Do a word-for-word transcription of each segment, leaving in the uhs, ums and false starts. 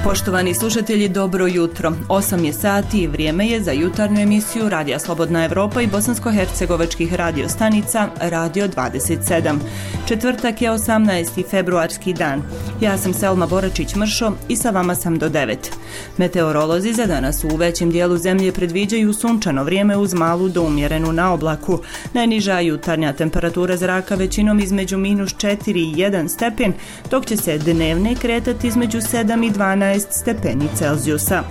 Poštovani slušatelji, dobro jutro. osam je sati i vrijeme je za jutarnju emisiju Radija Slobodna Evropa i bosansko-hercegovačkih radio stanica Radio dvadeset sedam. Četvrtak je osamnaesti februarski dan. Ja sam Selma Boračić-Mršo i sa vama sam do devet. Meteorolozi za danas u većem dijelu zemlje predviđaju sunčano vrijeme uz malu do umjerenu na oblaku. Najniža jutarnja temperatura zraka većinom između minus četiri i jedan stepen, dok će se dnevne kretati između sedam i dvanaest stepeni Celzijusa.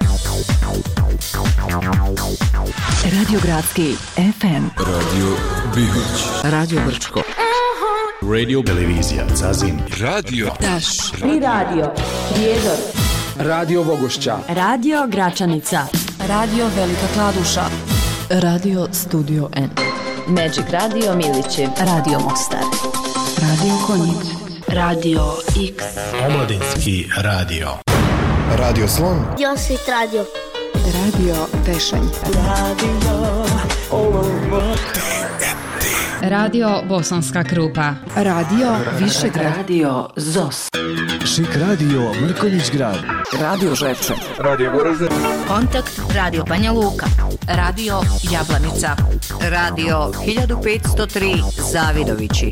Radio Gradski F M, Radio Bihoć, Radio Brčko, Radio Televizija Zazin, Radio Daš, Tri radio, Prijedor, Radio Vogošća, Radio Gračanica, Radio Velika Kladuša, Radio Studio N, Magic Radio Milići, Radio Mostar, Radio Konjic, Radio X, Omladinski radio, Radio Slon, Josit Radio, Radio Tešanj, Radio Olovo, Radio Bosanska Krupa, Radio Višegrad, Radio Zos, Šik radio Mrkonjić Grad, Radio Žepče, Radio Goražde, Kontakt Radio Banja Luka, Radio Jablanica, Radio hiljadu petsto tri Zavidovići.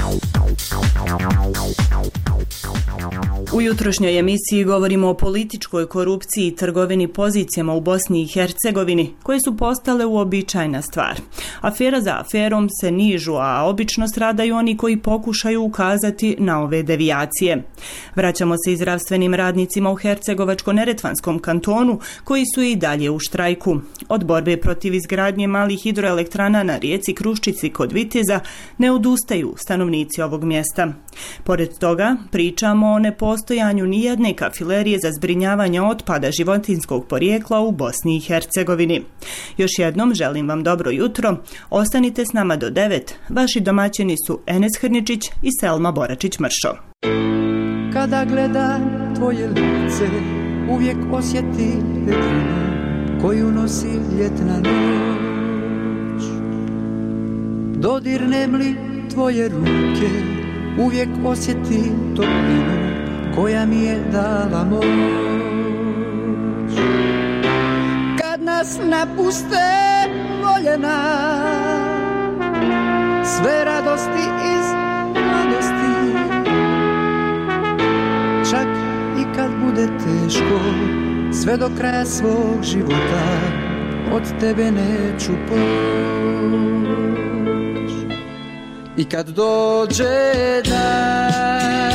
U jutrošnjoj emisiji govorimo o političkoj korupciji i trgovini pozicijama u Bosni i Hercegovini, koje su postale uobičajena stvar. Afera za aferom se nižu, a obično stradaju oni koji pokušaju ukazati na ove devijacije. Vraćamo se i zdravstvenim radnicima u Hercegovačko-Neretvanskom kantonu, koji su i dalje u štrajku. Od borbe protiv izgradnje malih hidroelektrana na rijeci Kruščici kod Viteza ne odustaju stanovnici ovog mjesta. Pored toga, pričamo o nepostojanju nijedne kafilerije za zbrinjavanje otpada životinjskog porijekla u Bosni i Hercegovini. Još jednom želim vam dobro jutro. Ostanite s nama do devet. Vaši domaćini su Enes Hrničić i Selma Boračić-Mršo. Kada gledam tvoje lice, uvijek osjetim vetrinu koju nosi ljetna noć. Dodirnem li tvoje ruke, uvijek osjetim toplinu koja mi je dala moć. Kad nas napuste voljena, sve radosti iz mladosti, čak i kad bude teško, sve do kraja svog života od tebe neću poć. I kad dođe dan,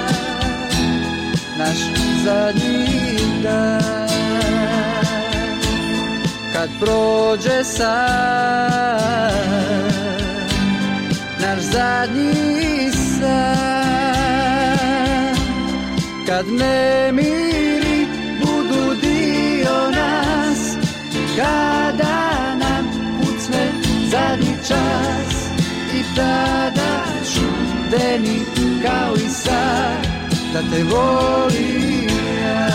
naš zadnji dan, kad prođe san, naš zadnji san, kad nemiri budu dio nas, kada nam kucne zadnji čas, i tada ću deni kao i sad da te volim ja.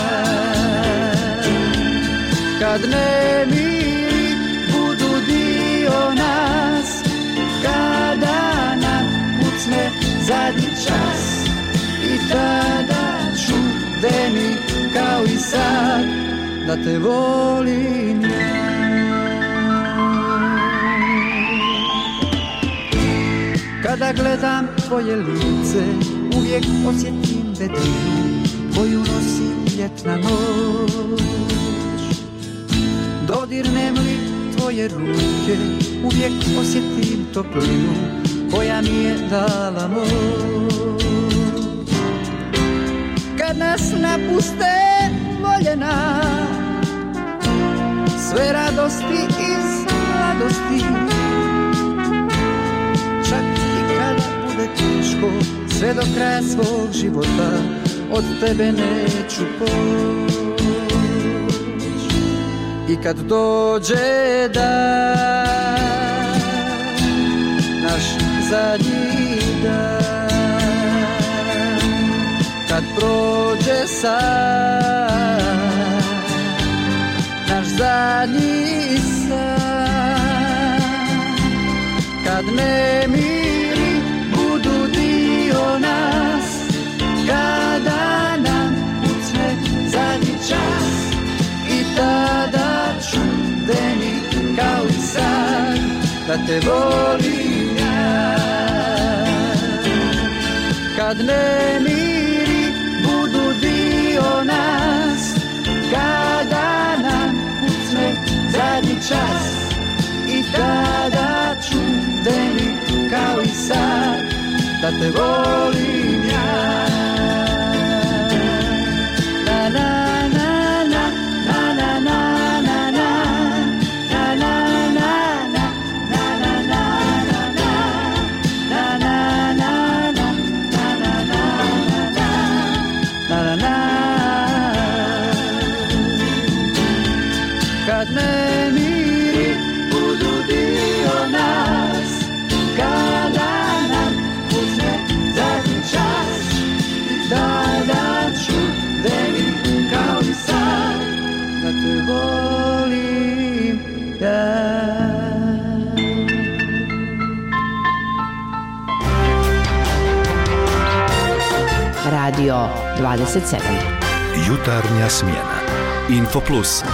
Kad nemiri budu dio nas, kada nam kucne zadnji čas, i tada ću deni kao i sad da te volim ja. Kada gledam tvoje lice, uvijek osjetim vetrinu koju nosi ljetna noć. Dodirnem li tvoje ruke, uvijek osjetim toplinu koja mi je dala moć. Kad nas napuste voljena, sve radosti iz mladosti, čak i kada bude teško, sve do kraja svog života od tebe neću poć. I kad dođe dan, naš zadnji dan, kad prođe san, naš zadnji san, kad nemiri budu dio nas, kada nam pucne za da te volim ja. Kad nemiri budu dio nas, kada nam pucne zadnji čas, i tada ću deni kao i sad da te volim ja. Na na na na na na na na na na na na na na na. Kad nemiri budu dio nas, kada nam pucne zadnji čas, i tada ću deni kao i sad da te volim ja. Radio dvadeset sedam. Jutarnja smjena. Info Plus.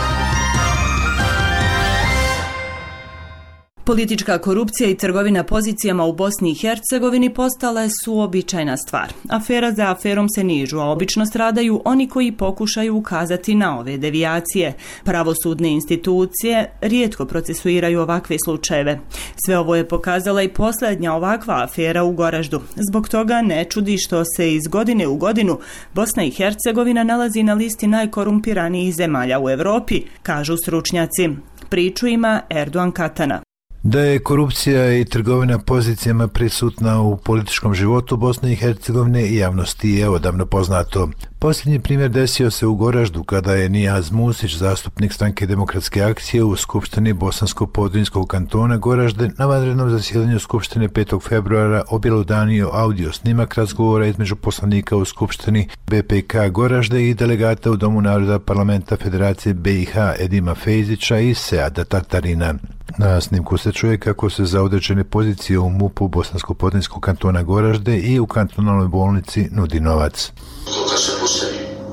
Politička korupcija i trgovina pozicijama u Bosni i Hercegovini postale su uobičajena stvar. Afera za aferom se nižu, a obično stradaju oni koji pokušaju ukazati na ove devijacije. Pravosudne institucije rijetko procesuiraju ovakve slučajeve. Sve ovo je pokazala i posljednja ovakva afera u Goraždu. Zbog toga ne čudi što se iz godine u godinu Bosna i Hercegovina nalazi na listi najkorumpiranijih zemalja u Europi, kažu stručnjaci. Priču ima Erdogan Katana. Da je korupcija i trgovina pozicijama prisutna u političkom životu Bosne i Hercegovine i javnosti je odavno poznato. Posljednji primjer desio se u Goraždu kada je Nijaz Musić, zastupnik Stranke demokratske akcije u Skupštini Bosansko-Podrinjskog kantona Goražde, na vanrednom zasjedanju Skupštine petog februara objelodanio audio snimak razgovora između poslanika u Skupštini B P K Goražde i delegata u Domu naroda Parlamenta Federacije B i H Edima Fejzića i Seada Tatarina. Na snimku se čuje kako se za određene pozicije u M U P-u Bosansko-Podrinjskog kantona Goražde i u kantonalnoj bolnici nudi novac. Koliko se postavi?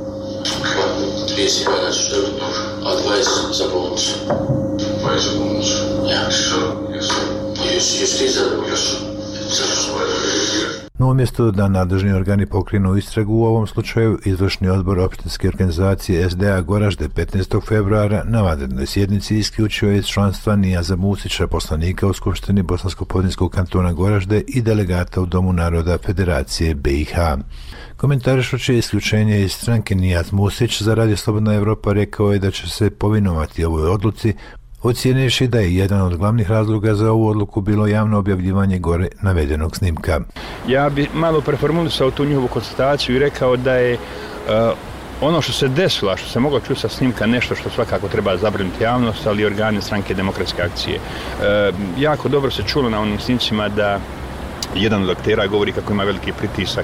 trideset hiljada ćeš dobiti, a dvadeset za bolnicu. dvadeset za bolnicu? Ja. Što? Jesu? Jesu ti zadovoljni? Jesu. Zašto smo je dobili? No umjesto da nadležni organi pokrenu istragu u ovom slučaju, izvršni odbor opštinske organizacije S D A Goražde petnaestog februara na vanrednoj sjednici isključio je iz članstva Nijaza Musića, poslanika u Skupštini Bosansko-Podrinjskog kantona Goražde i delegata u Domu naroda Federacije B i H. Komentarišući isključenje iz stranke, Nijaz Musić za Radio Slobodna Evropa rekao je da će se povinovati ovoj odluci, ocijenivši da je jedan od glavnih razloga za ovu odluku bilo javno objavljivanje gore navedenog snimka. Ja bi malo preformulisao tu njihovu konstataciju i rekao da je uh, ono što se desilo, što se moglo čuti sa snimka, nešto što svakako treba zabrinuti javnost, ali i organi Stranke demokratske akcije. Uh, jako dobro se čulo na onim snimcima da jedan od aktera govori kako ima veliki pritisak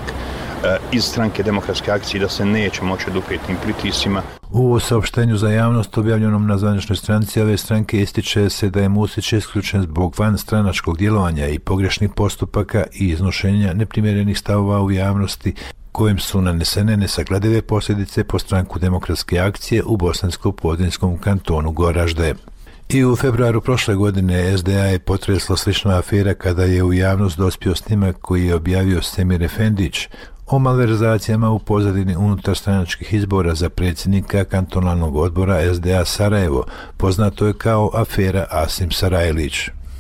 iz Stranke demokratske akcije, da se neće moći oduprijeti tim pritiscima. U saopštenju za javnost objavljenom na zvaničnoj stranici ove stranke ističe se da je Musić isključen zbog vanstranačkog djelovanja i pogrešnih postupaka i iznošenja neprimjerenih stavova u javnosti, kojim su nanesene nesagledive posljedice po Stranku demokratske akcije u Bosansko-Podrinjskom kantonu Goražde. I u februaru prošle godine S D A je potresla slična afera kada je u javnost dospio snimak koji je objavio Semir Efendić o malverzacijama u pozadini unutar stranačkih izbora za predsjednika kantonalnog odbora S D A Sarajevo, poznato je kao afera Asim Sarajlić.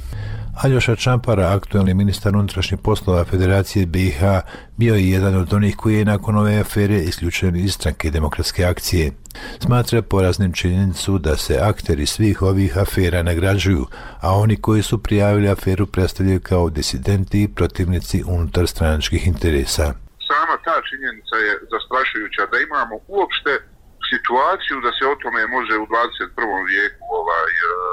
Aljoša Čampara, aktuelni ministar unutrašnjih poslova Federacije B i H, bio je jedan od onih koji je nakon ove afere isključen iz Stranke demokratske akcije. Smatra poraznim činjenicu da se akteri svih ovih afera nagrađuju, a oni koji su prijavili aferu predstavljaju kao disidenti i protivnici unutar stranačkih interesa. Sama ta činjenica je zastrašujuća, da imamo uopšte situaciju da se o tome može u dvadeset prvom vijeku ovaj,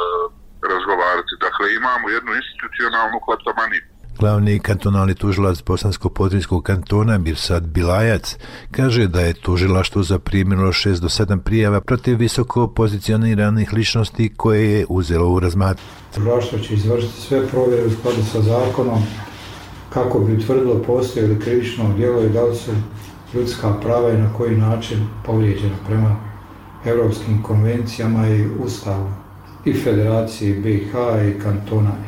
razgovarati. Dakle, imamo jednu institucionalnu kleptomaniju. Glavni kantonalni tužilac Bosansko-Podrinjskog kantona Mirsad Bilajac kaže da je tužilaštvo zaprimilo šest do sedam prijava protiv visoko pozicioniranih ličnosti koje je uzelo u razmatranje. Tužilaštvo će izvršiti sve provjere u skladu sa zakonom kako bi utvrdilo postoje li krivično djelo i da li su ljudska prava i na koji način povrijeđena prema europskim konvencijama i ustavu i Federacije B i H i kantona i tako.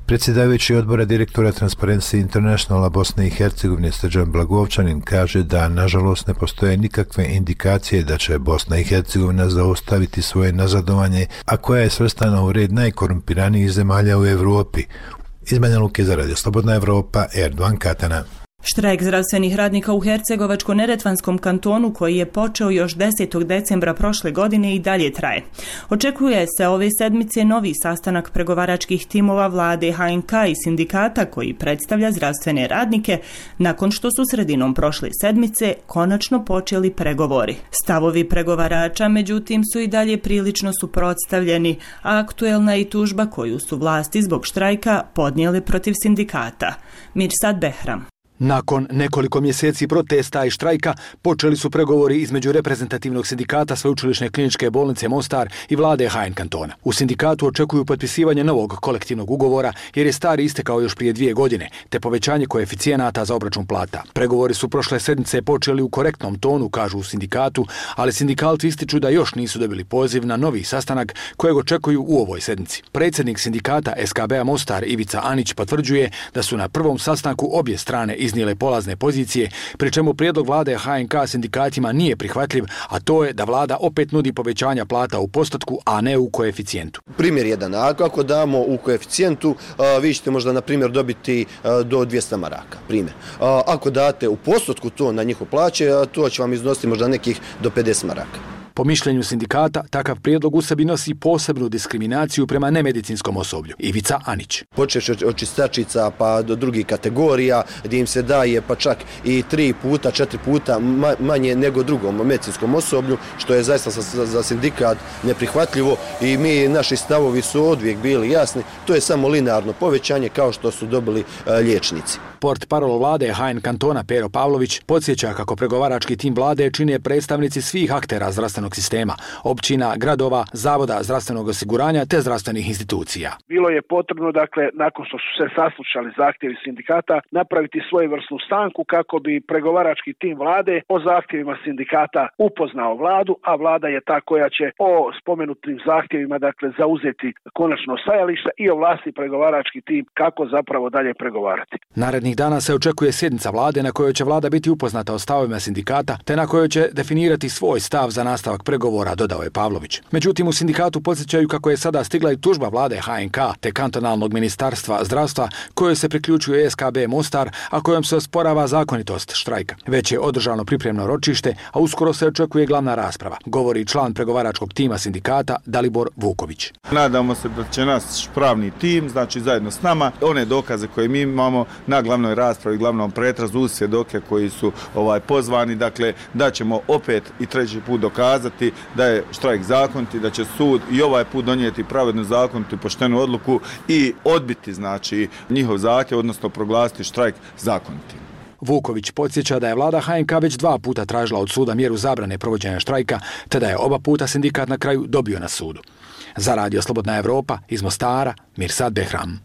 Predsjedavajući odbora direktora Transparency Internationala Bosne i Hercegovine Srđan Blagovčanin kaže da nažalost ne postoje nikakve indikacije da će Bosna i Hercegovina zaustaviti svoje nazadovanje, a koja je svrstana u red najkorumpiranijih zemalja u Europi. Iz Banja Luke za Radio Slobodna Evropa, Erdogan Katana. Štrajk zdravstvenih radnika u Hercegovačko-Neretvanskom kantonu, koji je počeo još desetog decembra prošle godine, i dalje traje. Očekuje se ove sedmice novi sastanak pregovaračkih timova vlade H N K i sindikata koji predstavlja zdravstvene radnike, nakon što su sredinom prošle sedmice konačno počeli pregovori. Stavovi pregovarača, međutim, su i dalje prilično suprotstavljeni, a aktuelna i tužba koju su vlasti zbog štrajka podnijele protiv sindikata. Mirsad Behram. Nakon nekoliko mjeseci protesta i štrajka počeli su pregovori između reprezentativnog sindikata Sveučilišne kliničke bolnice Mostar i vlade H N kantona. U sindikatu očekuju potpisivanje novog kolektivnog ugovora jer je stari istekao još prije dvije godine, te povećanje koeficijenata za obračun plata. Pregovori su prošle sedmice počeli u korektnom tonu, kažu u sindikatu, ali sindikalci ističu da još nisu dobili poziv na novi sastanak kojeg očekuju u ovoj sedmici. Predsjednik sindikata S K B-a Mostar Ivica Anić potvrđuje da su na prvom sastanku obje strane iznijele polazne pozicije, pri čemu prijedlog vlade H N K sindikatima nije prihvatljiv, a to je da vlada opet nudi povećanja plata u postotku, a ne u koeficijentu. Primjer jedan, ako damo u koeficijentu, vi ćete možda na primjer dobiti do dvjesto maraka, primjer. Ako date u postotku to na njihov plaće, to će vam iznositi možda nekih do pedeset maraka. Po mišljenju sindikata, takav prijedlog u sebi nosi posebnu diskriminaciju prema nemedicinskom osoblju. Ivica Anić. Počeš od čistačica pa do drugih kategorija gdje im se daje pa čak i tri puta, četiri puta manje nego drugom medicinskom osoblju, što je zaista za sindikat neprihvatljivo i mi, naši stavovi su odvijek bili jasni. To je samo linearno povećanje kao što su dobili liječnici. Port parol vlade H N kantona Pero Pavlović podsjeća kako pregovarački tim vlade čine predstavnici svih aktera zdravstvenog sistema, općina, gradova, zavoda zdravstvenog osiguranja te zdravstvenih institucija. Bilo je potrebno, dakle, nakon što su se saslušali zahtjevi sindikata, napraviti svojevrsnu stanku kako bi pregovarački tim vlade o zahtjevima sindikata upoznao vladu, a vlada je ta koja će o spomenutim zahtjevima, dakle, zauzeti konačno stajalište i ovlasti pregovarački tim kako zapravo dalje pregovarati. Narednih dana se očekuje sjednica vlade na kojoj će vlada biti upoznata o stavovima sindikata, te na kojoj će definirati svoj stav za nastavak pregovora, dodao je Pavlović. Međutim, u sindikatu podsjećaju kako je sada stigla i tužba vlade H N K te kantonalnog ministarstva zdravstva, kojoj se priključuje S K B Mostar, a kojom se osporava zakonitost štrajka. Već je održano pripremno ročište, a uskoro se očekuje glavna rasprava, govori član pregovaračkog tima sindikata Dalibor Vuković. Nadamo se da će naš pravni tim, znači zajedno s nama, one dokaze koje mi imamo na glavnoj raspravi, glavnom pretrazu uz svjedoke koji su ovaj pozvani, dakle da ćemo opet i treći put dokazati da je štrajk zakonit i da će sud i ovaj put donijeti pravednu, zakonitu i poštenu odluku i odbiti, znači, njihov zahtjev, odnosno proglasiti štrajk zakonitim. Vuković podsjeća da je vlada H N K već dva puta tražila od suda mjeru zabrane provođenja štrajka, te da je oba puta sindikat na kraju dobio na sudu. Za Radio Slobodna Evropa iz Mostara, Mirsad Behram.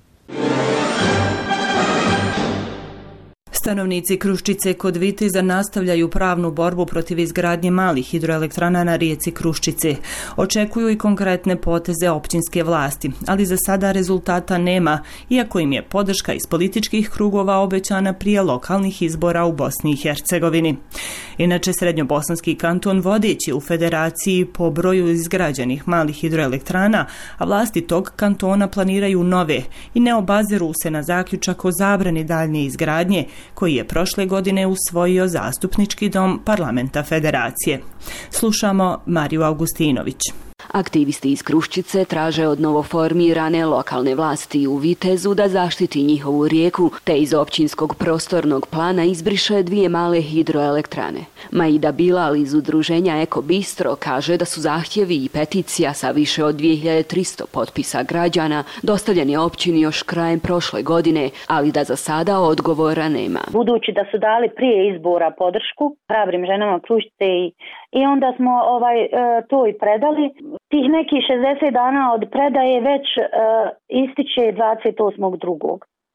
Stanovnici Kruščice kod Viteza nastavljaju pravnu borbu protiv izgradnje malih hidroelektrana na rijeci Kruščice. Očekuju i konkretne poteze općinske vlasti, ali za sada rezultata nema, iako im je podrška iz političkih krugova obećana prije lokalnih izbora u Bosni i Hercegovini. Inače, Srednjobosanski kanton vodeći u federaciji po broju izgrađenih malih hidroelektrana, a vlasti tog kantona planiraju nove i ne obaziru se na zaključak o zabrani daljnje izgradnje, koji je prošle godine usvojio zastupnički dom parlamenta federacije. Slušamo Mariju Augustinović. Aktivisti iz Kruščice traže od novoformirane lokalne vlasti u Vitezu da zaštiti njihovu rijeku, te iz općinskog prostornog plana izbriše dvije male hidroelektrane. Maida Bilal iz udruženja Eko Bistro kaže da su zahtjevi i peticija sa više od dvije hiljade tristo potpisa građana dostavljeni općini još krajem prošle godine, ali da za sada odgovora nema. Budući da su dali prije izbora podršku hrabrim ženama Kruščice i, i onda smo ovaj, e, to i predali. Tih nekih šezdeset dana od predaje već e, ističe dvadeset osmog drugog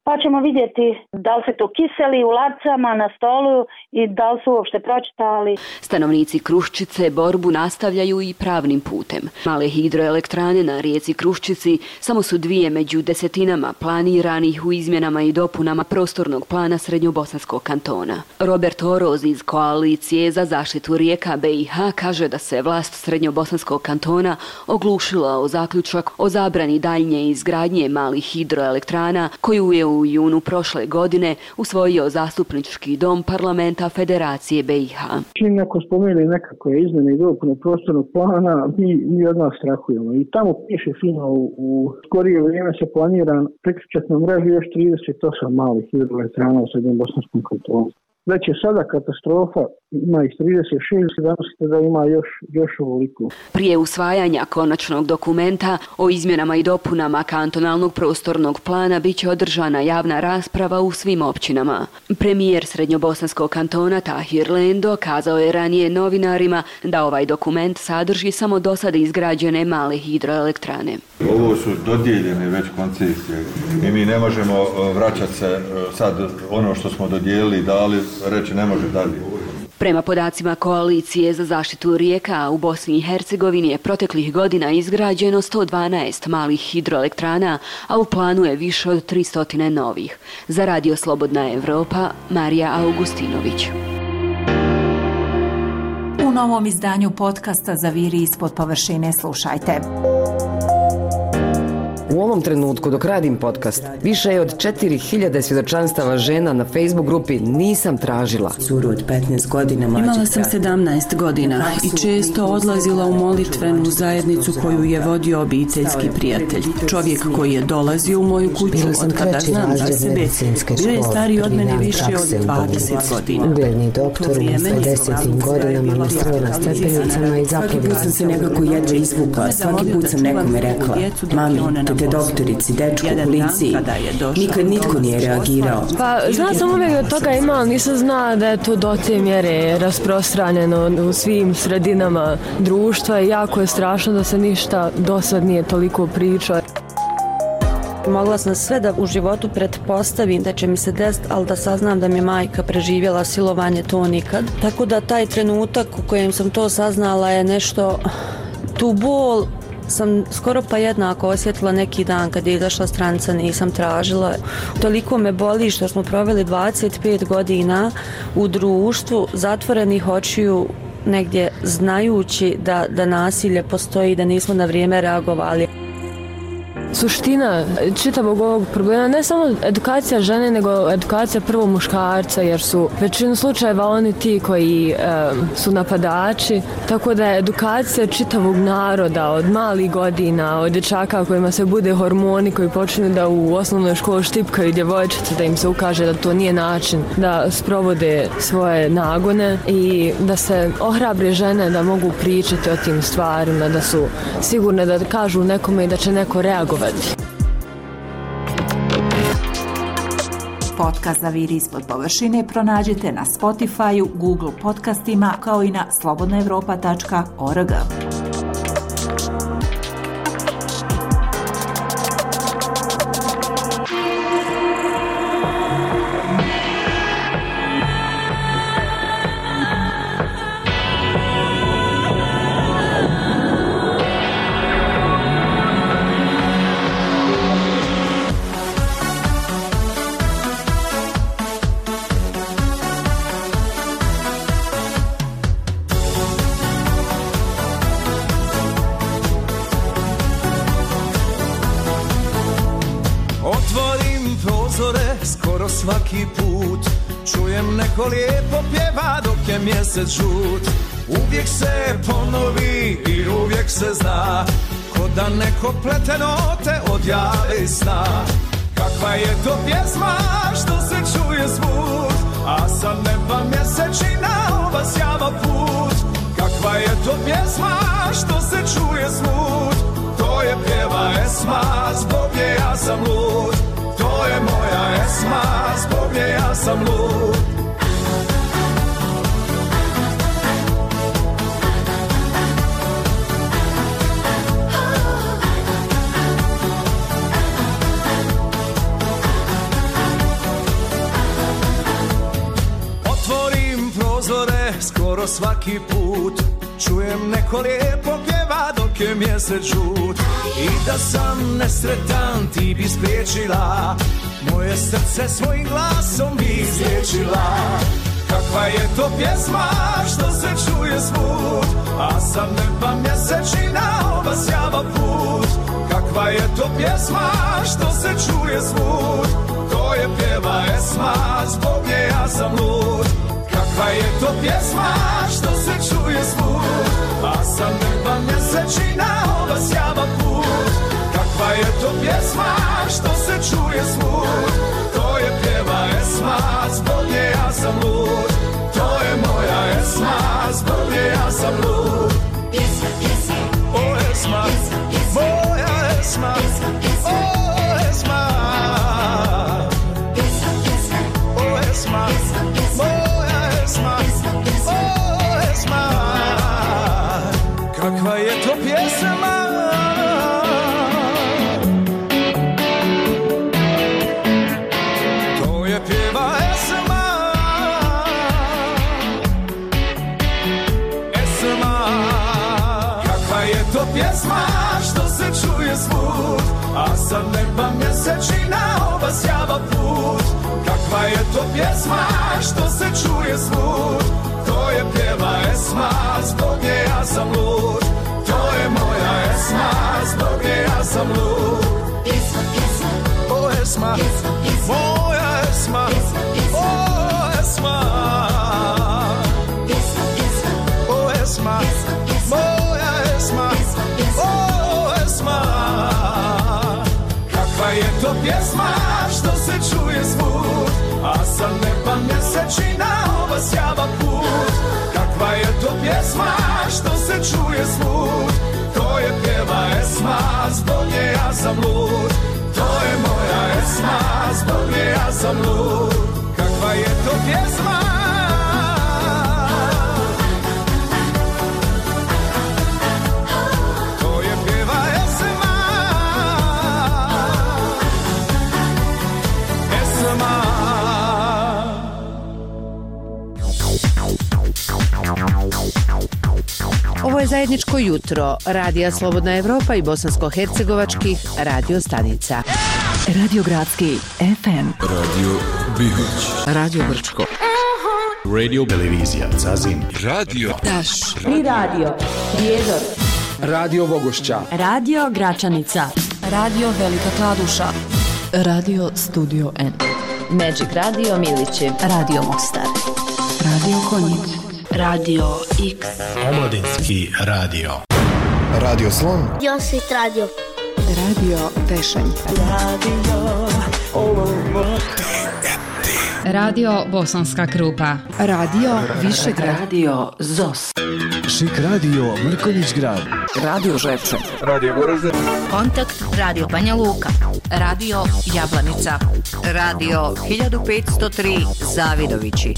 pa ćemo vidjeti da li se to kiseli u lacama na stolu i da li su uopšte pročitali. Stanovnici Kruščice borbu nastavljaju i pravnim putem. Male hidroelektrane na rijeci Kruščici samo su dvije među desetinama planiranih u izmjenama i dopunama prostornog plana Srednjobosanskog kantona. Robert Oroz iz Koalicije za zaštitu rijeka B i H kaže da se vlast Srednjobosanskog kantona oglušila o zaključak o zabrani daljnje izgradnje malih hidroelektrana koju je u junu prošle godine usvojio zastupnički dom parlamenta Federacije B i H. Čim neko spomeni nekakve izmjene i dopune prostornog plana, mi, mi od nas strahujemo. I tamo piše fino u, u skorije vrijeme se planira priključati na mrežu još trideset osam malih hidroelektrana u Srednjobosanskom kantonu. Već je sada katastrofa, ima ih trideset šest, danas da ima još, još ovoliko. Prije usvajanja konačnog dokumenta o izmjenama i dopunama kantonalnog prostornog plana bit će održana javna rasprava u svim općinama. Premijer Srednjobosanskog kantona Tahir Lendo kazao je ranije novinarima da ovaj dokument sadrži samo do sada izgrađene male hidroelektrane. Ovo su dodijeljene već koncesije i mi ne možemo vraćati se sad ono što smo dodijelili, dali, reći ne može dalje. Prema podacima Koalicije za zaštitu rijeka u Bosni i Hercegovini je proteklih godina izgrađeno sto dvanaest malih hidroelektrana, a u planu je više od tristo novih. Za Radio Slobodna Evropa, Marija Augustinović. U novom izdanju podcasta Zaviri ispod površine slušajte. U ovom trenutku dok radim podcast, više je od četiri hiljade svjedočanstava žena na Facebook grupi Nisam tražila. Curu od petnaest godina mlađe. Imala sam sedamnaest godina i često odlazila u molitvenu zajednicu koju je vodio obiteljski prijatelj. Čovjek koji je dolazio u moju kuću od kada znam za sebe, bio je stariji od mene više od dvadeset godina. Ugledni doktor u pedesetim godinama me streo na stepenicama i zapovljala. Svaki put sam se nekako jedva izvukla, svaki put sam nekome rekla, mami, te doktorici, dečku, u policiji. Nikad nitko nije reagirao. Pa, znala sam uvijek od toga ima, ali nisam znala da je to do te mjere rasprostranjeno u svim sredinama društva i jako je strašno da se ništa do sad nije toliko pričao. Mogla sam sve da u životu pretpostavim da će mi se desiti, ali da saznam da mi je majka preživjela silovanje, to nikad. Tako da taj trenutak u kojem sam to saznala je nešto, tu bol sam skoro pa jednako osjetila neki dan kad je izašla stranica Nisam tražila. Toliko me boli što smo proveli dvadeset pet godina u društvu zatvorenih očiju, negdje znajući da, da nasilje postoji, da nismo na vrijeme reagovali. Suština čitavog ovog problema ne samo edukacija žene, nego edukacija prvo muškarca, jer su većinu slučajeva oni ti koji e, su napadači, tako da je edukacija čitavog naroda od malih godina, od dječaka kojima se bude hormoni, koji počinju da u osnovnoj školi štipkaju djevojčice, da im se ukaže da to nije način da sprovode svoje nagone i da se ohrabre žene da mogu pričati o tim stvarima, da su sigurne da kažu nekome i da će neko reagovati. Podcast Zaviri ispod površine pronađite na Spotify-u, Google podcastima kao i na slobodna evropa tačka org. Svaki put čujem neko lijepo pjeva dok je mjesec žut. Uvijek se ponovi i uvijek se zna, ko da neko plete note od jave i sna. Kakva je to pjesma što se čuje zvuk, a sa neba mjesečina obasjava put. Kakva je to pjesma što se čuje zvuk, to je pjeva Esma, zbog nje ja sam lud. To je moja Esma, zbog nje ja sam lud. skoro svaki put čujem neko lijepo pjeva dok je mjesec žut. I da sam nesretan ti bi spriječila, moje srce svojim glasom bi izliječila. Kakva je to pjesma što se čuje svud, a sa neba mjesečina obasjava put. Kakva je to pjesma što se čuje svud, to je pjeva Esma, zbog nje ja sam lud. Kakva je to pjesma što se čuje svud, a sa neba mjesečina obasjava put. Kakva je to pjesma što se čuje svud, to je pjeva Esma, zbog nje ja sam lud. To je moja Esma, zbog nje ja sam lud. Pjesma, pjesma, o Esma, moja Esma, o Esma. Pjesma, pjesma, o Esma, moja Esma, o Esma. Kakva je to pjesma, to je pjeva Esma. Esma. Kakva je to pjesma što se čuje svud, a sa neba mjesečina obasjava put. Kakva je to pjesma što se čuje svud, to je pjeva Esma, zbog nje ja sam lud. To je moja Esma, zbog nje ja sam lud. Pjesma, pjesma, o Esma, moja Esma, o Esma. Pjesma, pjesma, o Esma, moja Esma, o Esma. Kakva je to pjesma što se čuje svud, a sa neba mjesečina obasjava put. Kakva je to pjesma što se čuje svud, to je pjeva Esma, zbog nje ja sam lud. To je moja Esma, zbog nje ja sam lud. Kakva je to pjesma, to je pjeva Esma. Esma. Ovo je zajedničko jutro Radija Slobodna Evropa i bosansko-hercegovačkih radio stanica. Radio Gradski F M, Radio Bihać, Radio Brčko, Radio Televizija Zazin, Radio Daš, Tri Radio, Prijedor, Radio Vogošća, Radio Gračanica, Radio Velika Kladuša, Radio Studio N, Magic Radio Milići, Radio Mostar, Radio Konjic, Radio X, Omladinski radio, Radio Slon, Josit Radio, Radio Tešanj, Radio Radio Bosanska Krupa, Radio Višegrad, Radio Zos, Šik Radio Mrkonjić Grad, Radio Žepče, Radio Goražde, Kontakt Radio Banja Luka, Radio Jablanica, Radio hiljadu petsto tri Zavidovići.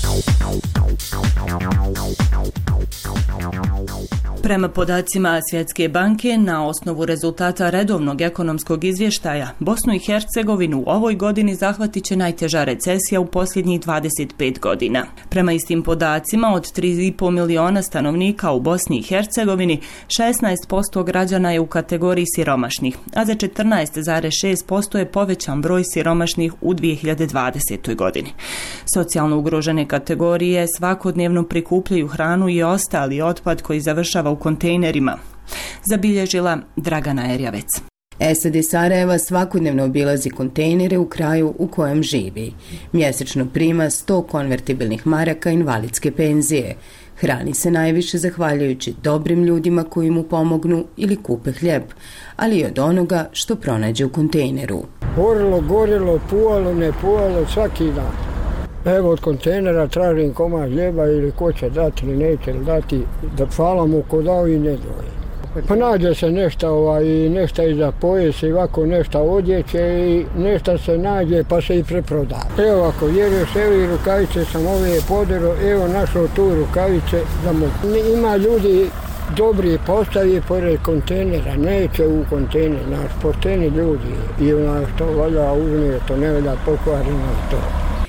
Prema podacima Svjetske banke, na osnovu rezultata redovnog ekonomskog izvještaja, Bosnu i Hercegovinu u ovoj godini zahvatit će najteža recesija u posljednjih dvadeset pet godina. Prema istim podacima, od tri i po miliona stanovnika u Bosni i Hercegovini, šesnaest posto građana je u kategoriji siromašnih, a za četrnaest zarez šest posto je povećan broj siromašnih u dvije hiljade dvadesetoj godini. Socijalno ugrožene kategorije svakodnevno prikupljaju hranu i ostali otpad koji završava u kontejnerima, zabilježila Dragana Erjavec. S A D Sarajeva svakodnevno obilazi kontejnere u kraju u kojem živi. Mjesečno prima sto konvertibilnih maraka invalidske penzije. Hrani se najviše zahvaljujući dobrim ljudima koji mu pomognu ili kupe hljeb, ali i od onoga što pronađe u kontejneru. Gorilo, gorilo, puvalo, ne puvalo, svaki dan. Evo od kontejnera tražim komad hljeba ili ko će dati ili neće dati, da hvala mu ko dao i ne doje. Pa nađe se nešto, ovaj, nešto i za pojes i ovako nešto odjeće i nešto se nađe pa se i preproda. Evo ako vjeruješ, evo i rukavice sam ove podero, evo našao tu rukavice. Da mu... Ima ljudi dobri postavi pored kontejnera, neće u kontejner, naš pošteni ljudi i ona što valja uzme, to ne valja pokvareno to.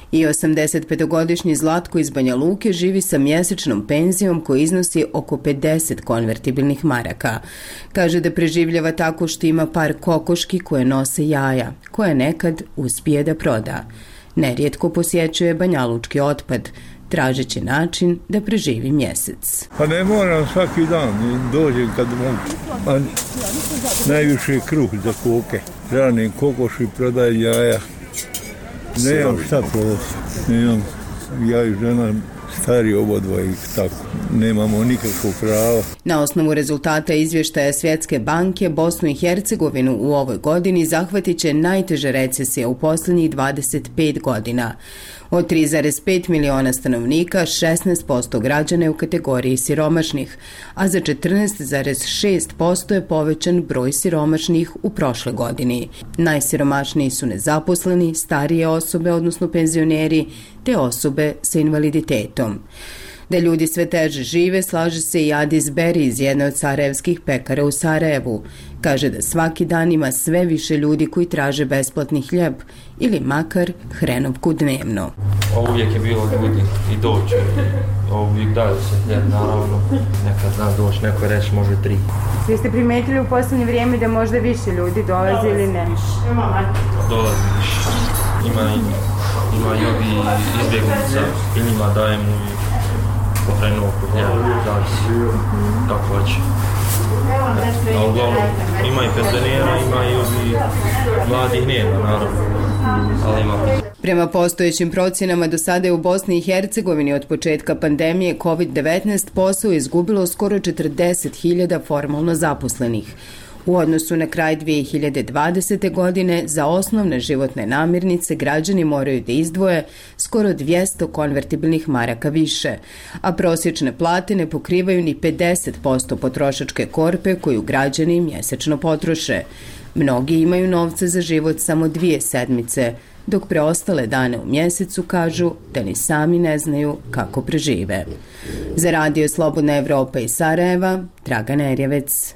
I osamdesetpetogodišnji Zlatko iz Banja Luke živi sa mjesečnom penzijom koja iznosi oko pedeset konvertibilnih maraka. Kaže da preživljava tako što ima par kokoški koje nose jaja, koje nekad uspije da proda. Nerijetko posjećuje banjalučki otpad, tražeći način da preživi mjesec. Pa ne moram svaki dan, dođem kad mogu. A najviše kruh za koke. Ranim kokoši, prodajem jaja. Nemam šta prodati. Nemam, ja i žena stari obodva i tako. Nemamo nikakvog prava. Na osnovu rezultata izvještaja Svjetske banke, Bosnu i Hercegovinu u ovoj godini zahvatit će najteža recesija u posljednjih dvadeset pet godina. Od tri zarez pet miliona stanovnika, šesnaest posto građana je u kategoriji siromašnih, a za četrnaest zarez šest posto je povećan broj siromašnih u prošle godini. Najsiromašniji su nezaposleni, starije osobe, odnosno penzioneri, te osobe sa invaliditetom. Da ljudi sve teže žive, slaže se i Adis Beri iz jedne od sarajevskih pekara u Sarajevu. Kaže da svaki dan ima sve više ljudi koji traže besplatni hljeb ili makar hrenovku dnevno. Uvijek je bilo ljudi i doći, uvijek daju se hljeb, naravno. Nekad zna doći, neko je reći može tri. Vi ste primetili u posljednje vrijeme da možda više ljudi dolazi ili ne? Dolazi više. Ima, ima i ovi izbjegnica i njima dajemo uvijek hrenovku hljeb, zavisi kako hoće. A uglavnom ima i penzionera, ima i ovi mladih nema, naravno, ali ima. Prema postojećim procjenama do sada je u Bosni i Hercegovini od početka pandemije kovid devetnaest posao izgubilo skoro četrdeset hiljada formalno zaposlenih. U odnosu na kraj dvije hiljade dvadesete. godine za osnovne životne namirnice građani moraju da izdvoje skoro dvjesto konvertibilnih maraka više, a prosječne plate ne pokrivaju ni pedeset posto potrošačke korpe koju građani mjesečno potroše. Mnogi imaju novce za život samo dvije sedmice, dok preostale dane u mjesecu kažu da ni sami ne znaju kako prežive. Za Radio Slobodna Evropa iz Sarajeva, Dragana Erjevec.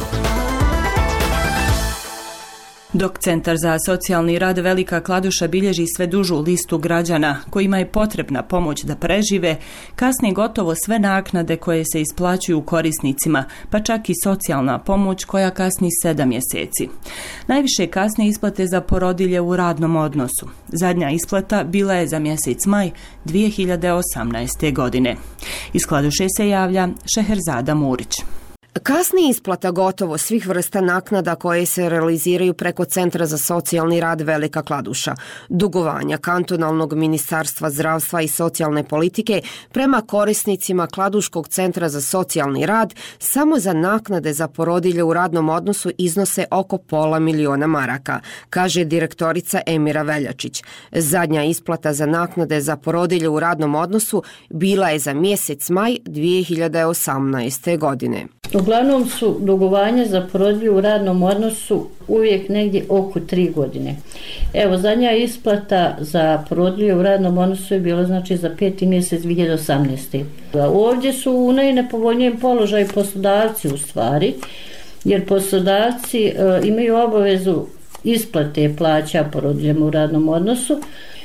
Dok Centar za socijalni rad Velika Kladuša bilježi sve dužu listu građana kojima je potrebna pomoć da prežive, kasni gotovo sve naknade koje se isplaćuju korisnicima, pa čak i socijalna pomoć koja kasni sedam mjeseci. Najviše kasne isplate za porodilje u radnom odnosu. Zadnja isplata bila je za mjesec maj dvije hiljade osamnaeste. godine. Iz Kladuše se javlja Šeherzada Murić. Kasni isplata gotovo svih vrsta naknada koje se realiziraju preko Centra za socijalni rad Velika Kladuša, dugovanja kantonalnog ministarstva zdravstva i socijalne politike prema korisnicima Kladuškog centra za socijalni rad samo za naknade za porodilje u radnom odnosu iznose oko pola miliona maraka, kaže direktorica Emira Veljačić. Zadnja isplata za naknade za porodilje u radnom odnosu bila je za mjesec maj dvije hiljade osamnaeste. godine. Uglavnom su dugovanja za porodilje u radnom odnosu uvijek negdje oko tri godine. Evo, zadnja isplata za porodilje u radnom odnosu je bila znači za peti mjesec dvije hiljade osamnaeste. Ovdje su u najnepovoljnijem položaju poslodavci u stvari, jer poslodavci e, imaju obavezu isplate plaća porodiljama u radnom odnosu,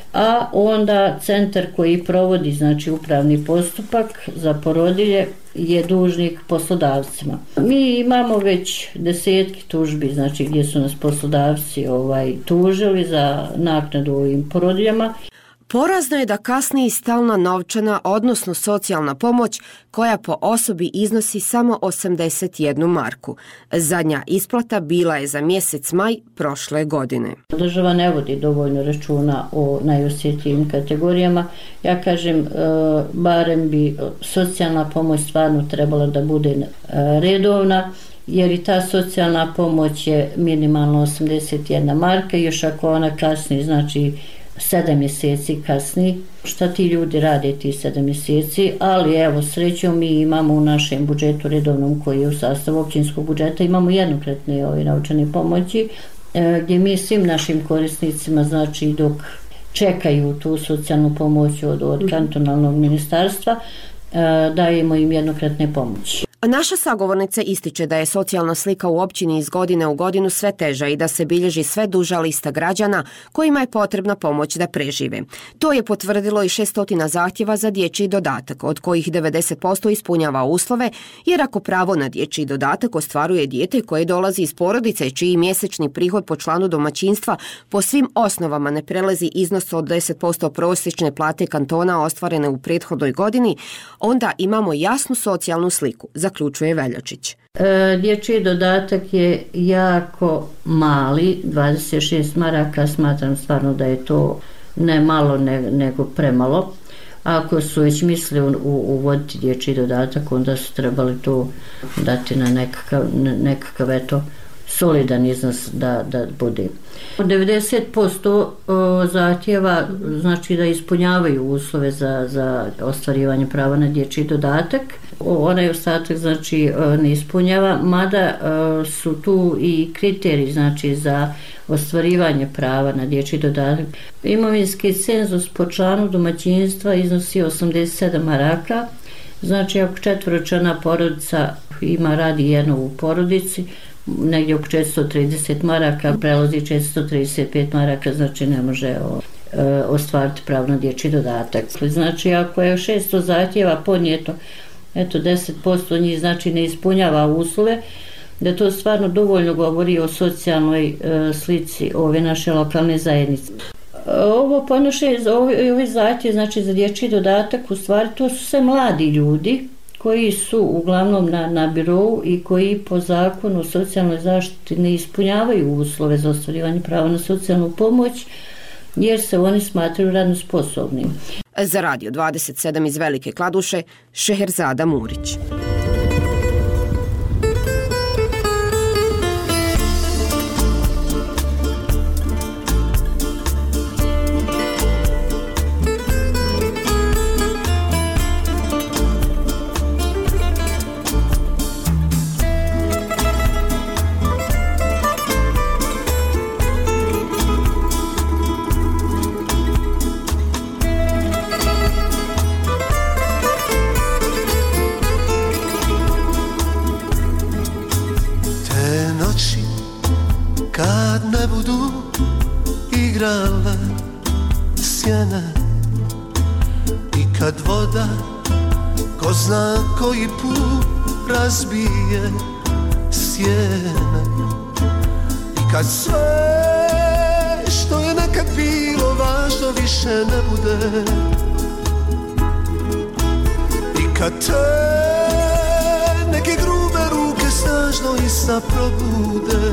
a onda centar koji provodi znači upravni postupak za porodilje je dužnik poslodavcima. Mi imamo već desetki tužbi, znači gdje su nas poslodavci ovaj tužili za naknadu ovim porodiljama. Porazno je da kasni i stalna novčana, odnosno socijalna pomoć, koja po osobi iznosi samo osamdeset jednu marku. Zadnja isplata bila je za mjesec maj prošle godine. Država ne vodi dovoljno računa o najosjetljivim kategorijama. Ja kažem, barem bi socijalna pomoć stvarno trebala da bude redovna, jer i ta socijalna pomoć je minimalno osamdeset jedna marka, još ako ona kasni, znači sedam mjeseci kasni, šta ti ljudi rade ti sedam mjeseci, ali evo srećom mi imamo u našem budžetu redovnom koji je u sastavu općinskog budžeta, imamo jednokratne ove novčane pomoći e, gdje mi svim našim korisnicima, znači dok čekaju tu socijalnu pomoć od, od kantonalnog ministarstva, e, dajemo im jednokratne pomoći. Naša sagovornica ističe da je socijalna slika u općini iz godine u godinu sve teža i da se bilježi sve duža lista građana kojima je potrebna pomoć da prežive. To je potvrdilo i šestotina zahtjeva za dječji dodatak, od kojih devedeset posto ispunjava uslove, jer ako pravo na dječji dodatak ostvaruje dijete koje dolazi iz porodice čiji mjesečni prihod po članu domaćinstva po svim osnovama ne prelazi iznos od deset posto prosječne plate kantona ostvarene u prethodnoj godini, onda imamo jasnu socijalnu sliku, zaključuje Veljačić. E, dječji dodatak je jako mali, dvadeset šest maraka, smatram stvarno da je to ne malo ne, nego premalo. Ako su već mislili uvoditi dječji dodatak, onda su trebali to dati na nekakav, nekakav eto, solidan iznos da, da bude. devedeset posto zahtjeva znači da ispunjavaju uslove za, za ostvarivanje prava na dječji dodatak. Onaj ostatak znači ne ispunjava, mada su tu i kriteriji znači za ostvarivanje prava na dječji dodatak. Imovinski cenzus po članu domaćinstva iznosi osamdeset sedam maraka. Znači ako četvoročlana porodica ima radi jedno u porodici, negdje oko četiristo trideset maraka, prelazi četiristo trideset pet maraka, znači ne može o, e, ostvariti pravo na dječji dodatak. Znači ako je šesto zahtjeva podnijeto, eto deset posto njih znači ne ispunjava uslove, da to stvarno dovoljno govori o socijalnoj e, slici ove naše lokalne zajednice. Ovo ponošenje, ovi, ovi zahtjevi znači za dječji dodatak, u stvari to su sve mladi ljudi koji su uglavnom na, na birou i koji po zakonu o socijalnoj zaštiti ne ispunjavaju uslove za ostvarivanje prava na socijalnu pomoć, jer se oni smatraju radno sposobnim. Za Radio dvadeset sedam iz Velike Kladuše, Šeherzada Murić. Koji put razbije sjene i kad sve što je nekad bilo važno više ne bude i kad te neke grube ruke snažno i sa probude,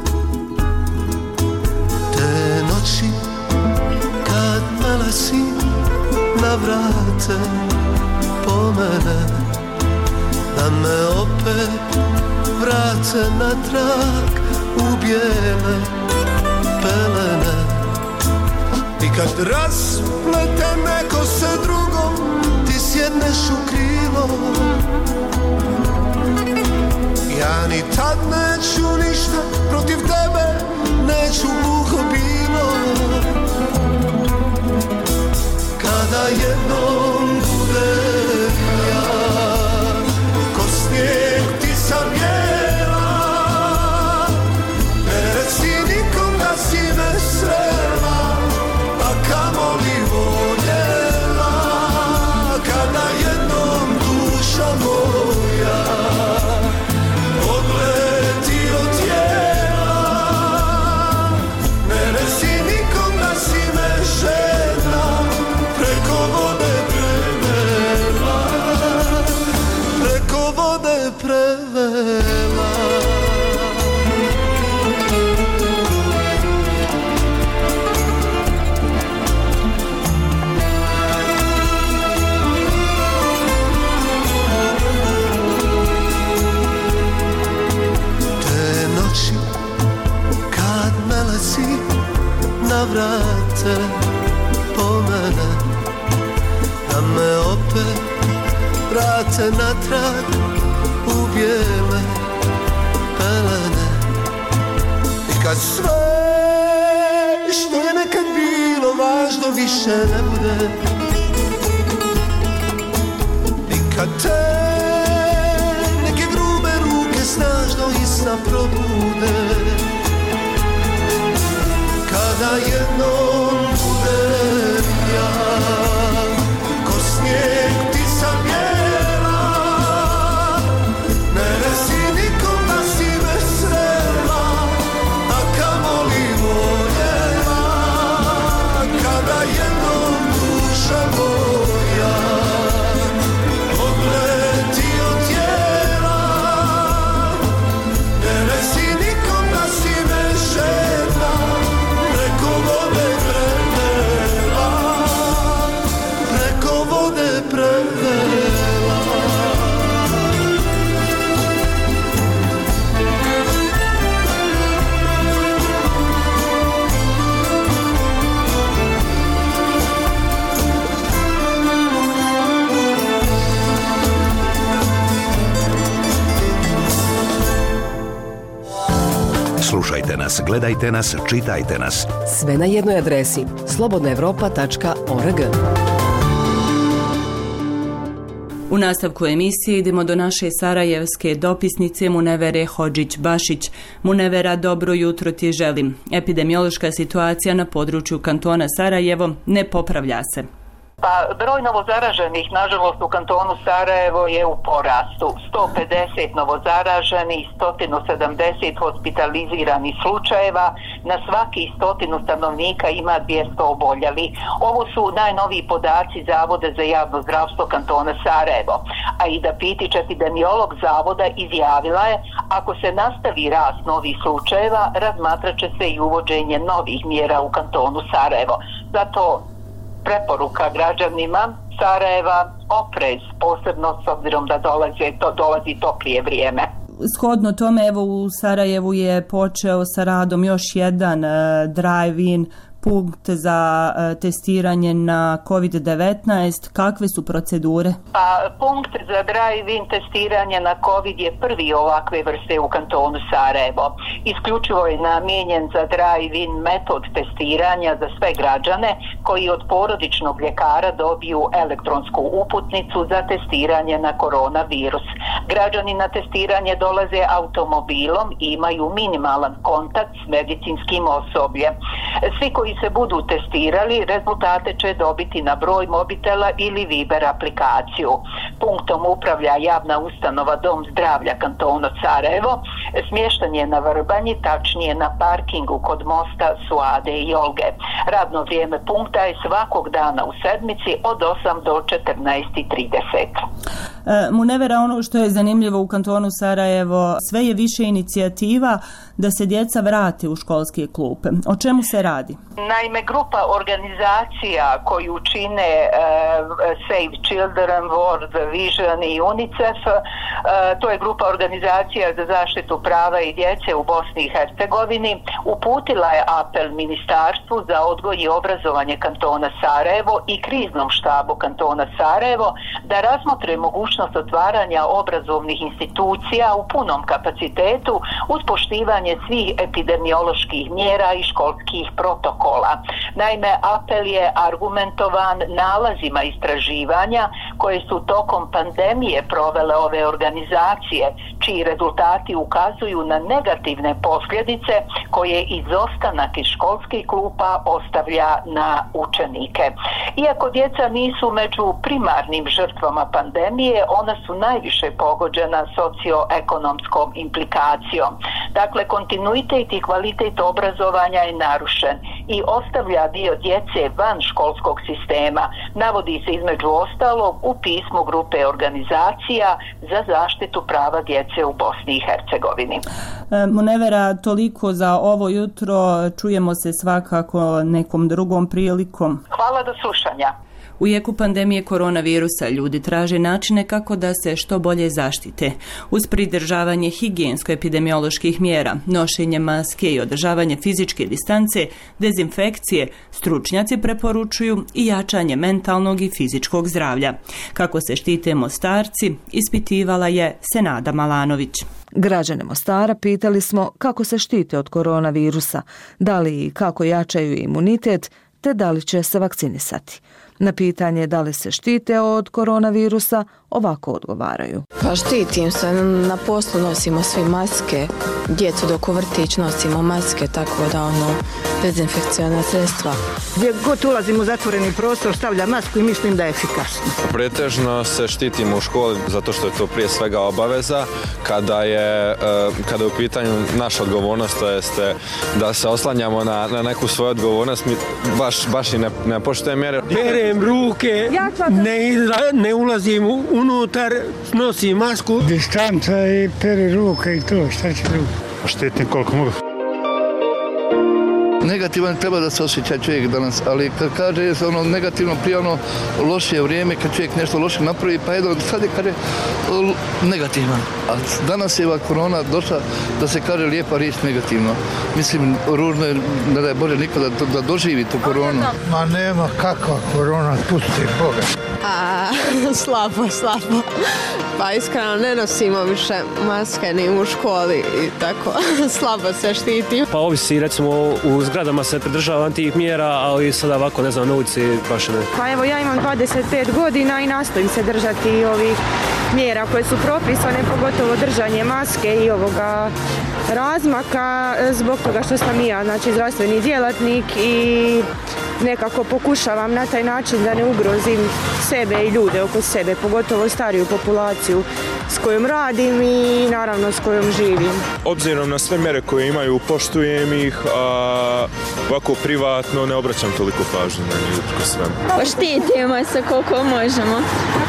te noći kad melesi navrate po mene, da me opet vrate natrag u bijele pelene. I kad rasplete neko se drugom, ti sjedneš u krilo. Ja ni tad neću ništa protiv tebe, neću gluho bilo. Kada jednom budem ja snijeg, ti sam bijela, ne reci nikom da si me srela, a kamoli voljela. Kada jednom duša moja odleti od tijela, ne reci nikom da si me žena preko vode prevela, preko vode prevela. Te noći kad melesi navrate po mene, da me opet vrate natrag u bijele pelene. I kad sve što je nekad bilo važno više ne bude, i kad te srca probude. Kada jednom budem ja ko snijeg ti sam bijela, ne reci nikom da si me srela, a kamoli voljela. Kada jednom duša moja odleti od tijela, ne reci nikom da si me žena preko vode prevela, preko vode prevela. Slušajte nas, gledajte nas, čitajte nas. Sve na jednoj adresi slobodna evropa tačka org. U nastavku emisije idemo do naše sarajevske dopisnice Munevere Hodžić-Bašić. Munevera, dobro jutro ti želim. Epidemiološka situacija na području kantona Sarajevo ne popravlja se. Pa broj novozaraženih, nažalost, u kantonu Sarajevo je u porastu. sto pedeset novozaraženih, sto sedamdeset hospitaliziranih slučajeva, na svaki stotinu stanovnika ima dvjesto oboljeli. Ovo su najnoviji podaci Zavoda za javno zdravstvo kantona Sarajevo. A i da Pitić, epidemiolog zavoda, izjavila je, ako se nastavi rast novih slučajeva, razmatrat će se i uvođenje novih mjera u kantonu Sarajevo. Zato preporuka građanima Sarajeva oprez, posebno s obzirom da dolazi, to, dolazi toplije vrijeme. Shodno tome, evo u Sarajevu je počeo sa radom još jedan uh, drive-in punkt za uh, testiranje na kovid devetnaest. Kakve su procedure? Pa punkt za drive-in testiranje na COVID je prvi ovakve vrste u kantonu Sarajevo. Isključivo je namijenjen za drive-in metod testiranja za sve građane koji od porodičnog ljekara dobiju elektronsku uputnicu za testiranje na koronavirus. Građani na testiranje dolaze automobilom i imaju minimalan kontakt s medicinskim osobljem. Svi koji se budu testirali, rezultate će dobiti na broj mobitela ili Viber aplikaciju. Punktom upravlja javna ustanova Dom zdravlja kantona Sarajevo. Smješten je na Vrbanji, tačnije na parkingu kod mosta Suade i Olge. Radno vrijeme punkta je svakog dana u sedmici od osam do četrnaest i trideset. E, Munevera, ono što je zanimljivo u kantonu Sarajevo, sve je više inicijativa da se djeca vrate u školske klupe. O čemu se radi? Naime, grupa organizacija koju čine uh, Save Children, World Vision i UNICEF, uh, to je grupa organizacija za zaštitu prava i djece u Bosni i Hercegovini, uputila je apel Ministarstvu za odgoj i obrazovanje kantona Sarajevo i kriznom štabu kantona Sarajevo da razmotre mogućnost otvaranja obrazovnih institucija u punom kapacitetu uz poštivanje svih epidemioloških mjera i školskih protokola. Naime, apel je argumentovan nalazima istraživanja koje su tokom pandemije provele ove organizacije, čiji rezultati ukazuju na negativne posljedice koje izostanak iz školskih klupa ostavlja na učenike. Iako djeca nisu među primarnim žrtvama pandemije, ona su najviše pogođena socioekonomskom implikacijom. Dakle, kontinuitet i kvalitet obrazovanja je narušen i ostavlja dio djece van školskog sistema, navodi se između ostalog u pismu grupe organizacija za zaštitu prava djece u Bosni i Hercegovini. E, Munevera, toliko za ovo jutro, čujemo se svakako nekom drugom prilikom. Hvala, do slušanja. U jeku pandemije koronavirusa ljudi traže načine kako da se što bolje zaštite. Uz pridržavanje higijensko-epidemioloških mjera, nošenje maske i održavanje fizičke distance, dezinfekcije, stručnjaci preporučuju i jačanje mentalnog i fizičkog zdravlja. Kako se štite Mostarci, ispitivala je Senada Malanović. Građane Mostara pitali smo kako se štite od koronavirusa, da li i kako jačaju imunitet, te da li će se vakcinisati. Na pitanje da li se štite od koronavirusa, ovako odgovaraju. Pa štitim se, na poslu nosimo svi maske, djecu dok u vrtić nosimo maske, tako da ono, dezinfekcijona sredstva. Gdje god ulazim u zatvoreni prostor, stavljam masku i mislim da je efikasno. Pretežno se štitimo u školi zato što je to prije svega obaveza. Kada je, kada je u pitanju naša odgovornost, to jeste da se oslanjamo na, na neku svoju odgovornost, mi baš, baš i ne, ne poštujemo mjere. Perem ruke, ne, izra, ne ulazim unutar, nosim masku. Distanca i peri ruke i to, šta će drugo? Štitim koliko mogu. Negativan treba da se osjeća čovjek danas, ali kad kaže se ono negativno prije ono loše vrijeme, kad čovjek nešto loše napravi, pa jedno, sad je kaže negativan. A danas je ova korona došla da se kaže lijepa riječ negativno. Mislim, ružno je, ne daj Bože, nikada da, da doživi tu koronu. Ma nema kakva korona, pusti Boga. A, slabo, slabo. Pa iskreno ne nosimo više maske ni u školi i tako, slabo se štiti. Pa ovisi, recimo u zgradama se pridržavam tih mjera, ali sada ovako, ne znam, na ulici baš ne. Pa evo, ja imam dvadeset pet godina i nastojim se držati ovih mjera koje su propisane, pogotovo držanje maske i ovoga razmaka, zbog toga što sam i ja, znači zdravstveni djelatnik i nekako pokušavam na taj način da ne ugrozim sebe i ljude oko sebe, pogotovo stariju populaciju s kojom radim i naravno s kojom živim. Obzirom na sve mjere koje imaju, poštujem ih, a ovako privatno ne obraćam toliko pažnje na njih ko svem. Štitimo se koliko možemo.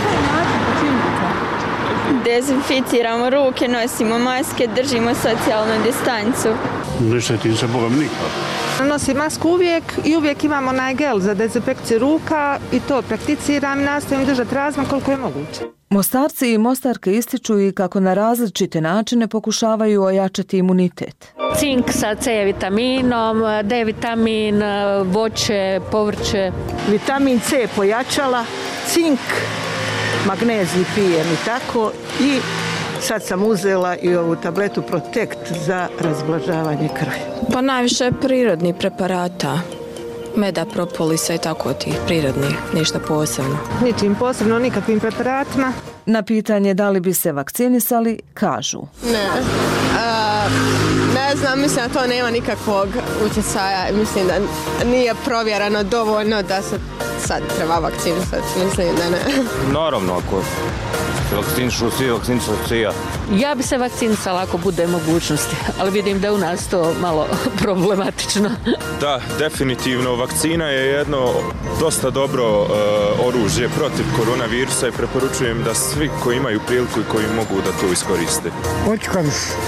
Dezinficiramo ruke, nosimo maske, držimo socijalnu distancu. Ne štetim se Bogom nikad. Nosim masku uvijek i uvijek imam onaj gel za dezinfekciju ruka i to prakticiram i nastojim držati razmak koliko je moguće. Mostarci i mostarke ističu i kako na različite načine pokušavaju ojačati imunitet. Cink sa C vitaminom, D vitamin, voće, povrće. Vitamin C pojačala, cink, magnezij pijem i tako i sad sam uzela i ovu tabletu Protect za razblažavanje krvi. Pa najviše prirodnih preparata, meda, propolisa i tako tih prirodnih, ništa posebno. Ničim posebno, nikakvim preparatima. Na pitanje da li bi se vakcinisali, kažu. Ne, A, ne znam, mislim da to nema nikakvog utjecaja, mislim da nije provjereno dovoljno da se sad treba vakcinisati, mislim da ne. Naravno, ako se vakcinišu svi, vakcinišu svi ja. Ja bi se vakcinisala ako bude mogućnosti, ali vidim da je u nas to malo problematično. Da, definitivno, vakcina je jedno dosta dobro uh, oružje protiv koronavirusa i preporučujem da svi koji imaju priliku i koji mogu da to iskoriste. Otkad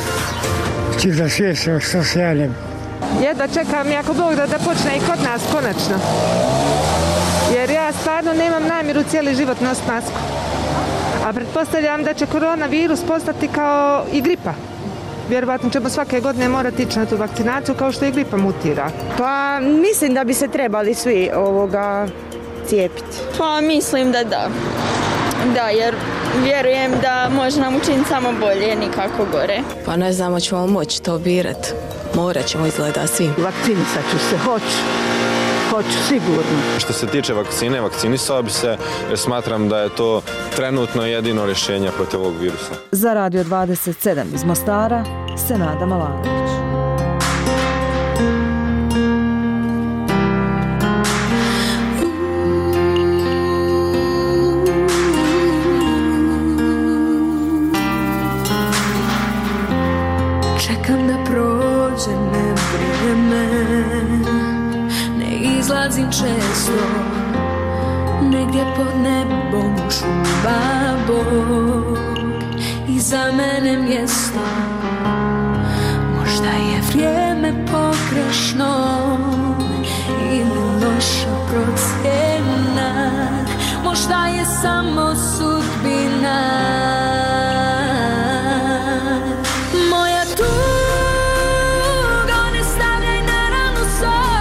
ti da svjesno što se javljam? Jedva čekam, jako Bog da, da počne i kod nas konačno. Jer ja stvarno nemam namjeru cijeli život nositi masku. A pretpostavljam da će koronavirus postati kao i gripa. Vjerovatno ćemo svake godine morati ići na tu vakcinaciju kao što i gripa mutira. Pa mislim da bi se trebali svi ovoga cijepiti. Pa mislim da da. Da, jer vjerujem da može nam učiniti samo bolje, nikako gore. Pa ne znamo ćemo moći to birat. Morat ćemo izgleda svi. Vakcinisat ću se, hoću. Hoću, sigurno. Što se tiče vakcine, vakcinisao bi se jer smatram da je to trenutno jedino rješenje protiv ovog virusa. Za Radio dvadeset sedam iz Mostara, Senada Malanović. Čekam da prođe, ne vrijeme. Izlazim često, negdje pod nebom čuva Bog i za mene mjesto. Možda je vrijeme pogrešno ili loša procjena, možda je samo sudbina. Moja tuga ne stavljaj na ranu sol.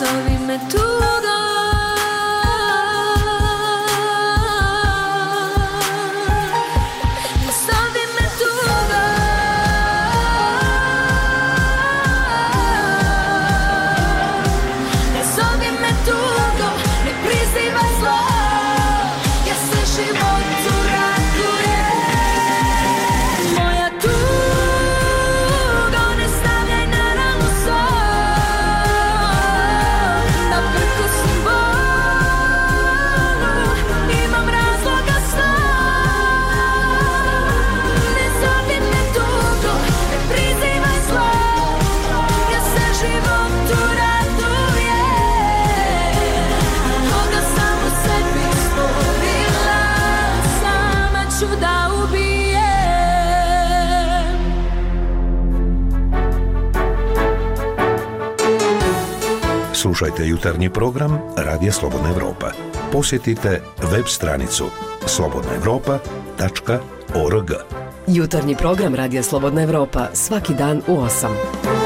zovi me tuga. Ne zovi me tuga. Ne zovi me tugo, ne prizivaj zlo, ja se životu radujem. Moja tugo, ne stavljaj na ranu sol, na prkosim bolu, imam razloga snad. Ne zovi me tugo, ne prizivaj zlo, ja se životu radujem. Toga sam u sebi stvorila, sama ću da ubijem. Slušajte jutarnji program Radija Slobodna Evropa. Posjetite web stranicu slobodna evropa tačka org. Jutarnji program Radija Slobodna Evropa svaki dan u osam.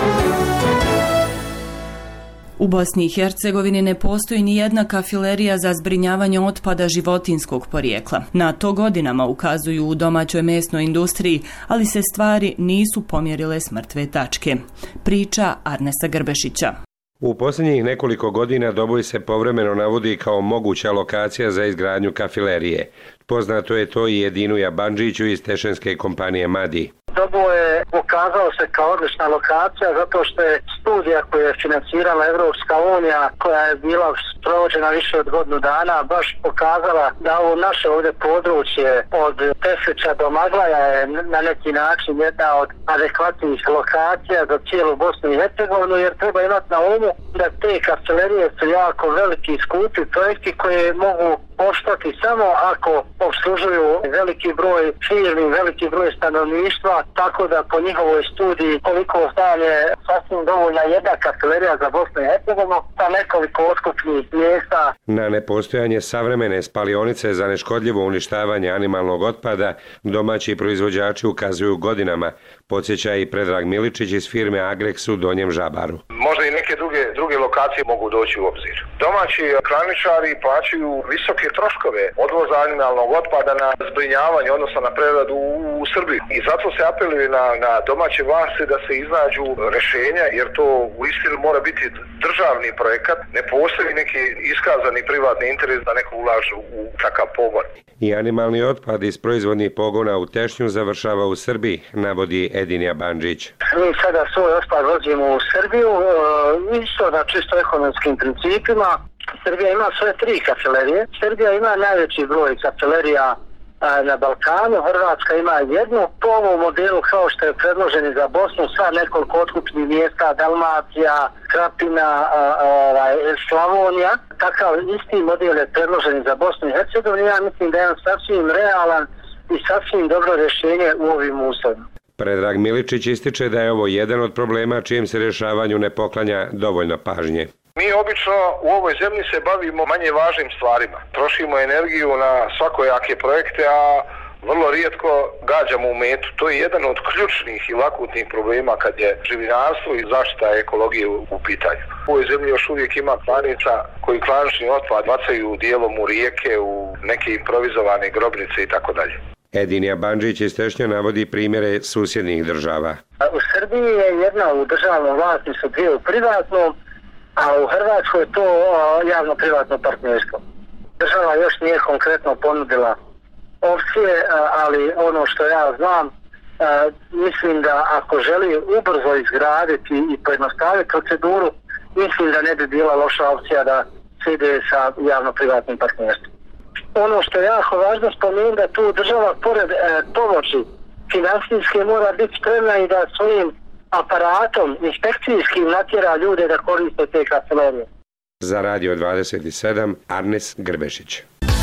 U Bosni i Hercegovini ne postoji ni jedna kafilerija za zbrinjavanje otpada životinskog porijekla. Na to godinama ukazuju u domaćoj mesnoj industriji, ali se stvari nisu pomjerile s mrtve tačke. Priča Arnesa Grbešića. U posljednjih nekoliko godina Doboj se povremeno navodi kao moguća lokacija za izgradnju kafilerije. Poznato je to i Edinu Jabanđiću iz tešenske kompanije Madi. Doboj je pokazao se kao odlična lokacija zato što je studija koju je financirala Evropska unija, koja je bila provođena više od godinu dana, baš pokazala da ovo naše ovdje područje od Tešića do Maglaja je na neki način jedna od adekvatnih lokacija za cijelu Bosnu i Hercegovinu, jer treba imati na umu da te kafilerije su jako veliki i skupi projekti koje mogu koštati samo ako obslužuju veliki broj firmi, veliki broj stanovništva, tako da po njihovoj studiji koliko stane sasvim dovoljna jedna kafilerija za Bosnu i Hercegovinu sa nekoliko otkupnih mjesta. Na nepostojanje savremene spalionice za neškodljivo uništavanje animalnog otpada domaći proizvođači ukazuju godinama, podsjeća i Predrag Miličić iz firme Agrex u Donjem Žabaru. Možda i neke druge, druge lokacije mogu doći u obzir. Domaći klaničari plaćaju visoke troškove odvoza animalnog otpada na zbrinjavanje, odnosno na preradu u, u Srbiji. I zato se apeluje na, na domaće vlasti da se iznađu rješenja, jer to u istinu mora biti državni projekat. Ne postoji neki iskazani privatni interes da neko ulaže u takav pogon. I animalni otpad iz proizvodnih pogona u Tešnju završava u Srbiji, navodi Edin Jabanđić. Mi sada svoj otpad vozimo u Srbiju, isto na čisto ekonomskim principima. Srbija ima svoje tri kafilerije. Srbija ima najveći broj kafilerija na Balkanu, Hrvatska ima jednu. Po ovom modelu kao što je predloženi za Bosnu, sva nekoliko otkupnih mjesta, Dalmacija, Krapina, Slavonija. Takav isti model je predložen za Bosnu i Hercegovinu. Ja mislim da je on sasvim realan i sasvim dobro rješenje u ovim uslovima. Predrag Miličić ističe da je ovo jedan od problema čijem se rješavanju ne poklanja dovoljno pažnje. Mi obično u ovoj zemlji se bavimo manje važnim stvarima. Trošimo energiju na svakojake projekte, a vrlo rijetko gađamo u metu. To je jedan od ključnih i akutnih problema kad je živinarstvo i zaštita ekologije u pitanju. U ovoj zemlji još uvijek ima klanica koji klanični otpad bacaju dijelom u rijeke, u neke improvizovane grobnice i tako dalje. Edin Jabanđić iz Tešnja navodi primjere susjednih država. U Srbiji je jedna u državnom vlasništvu, dvije u privatnom, a u Hrvatskoj je to javno-privatno partnerstvo. Država još nije konkretno ponudila opcije, ali ono što ja znam, mislim da ako želi ubrzo izgraditi i pojednostaviti proceduru, mislim da ne bi bila loša opcija da se ide sa javno-privatnim partnerstvom. Ono što je jako važno spomenuti da tu država pored e, pomoći finansijske mora biti spremna i da svojim aparatom inspekcijskim natjera ljude da koriste te kafilerije. Za Radio dvadeset sedam, Arnes Grbešić.